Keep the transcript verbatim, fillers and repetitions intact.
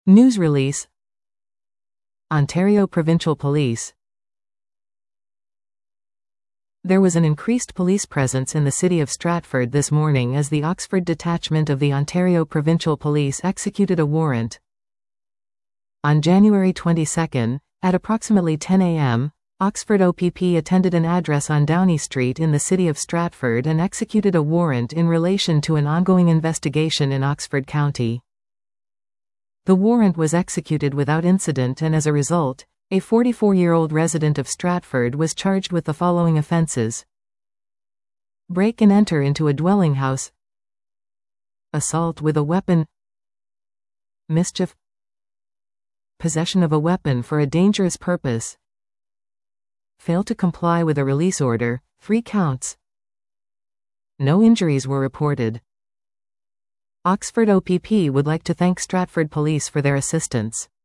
News release. Ontario Provincial Police. There was an increased police presence in the city of Stratford this morning as the Oxford detachment of the Ontario Provincial Police executed a warrant. On January twenty-second, at approximately ten a m, Oxford O P P attended an address on Downey Street in the city of Stratford and executed a warrant in relation to an ongoing investigation in Oxford County. The warrant was executed without incident, and as a result, a forty-four-year-old resident of Stratford was charged with the following offences: break and enter into a dwelling house, assault with a weapon, mischief, possession of a weapon for a dangerous purpose, fail to comply with a release order, three counts. No injuries were reported. Oxford O P P would like to thank Stratford Police for their assistance.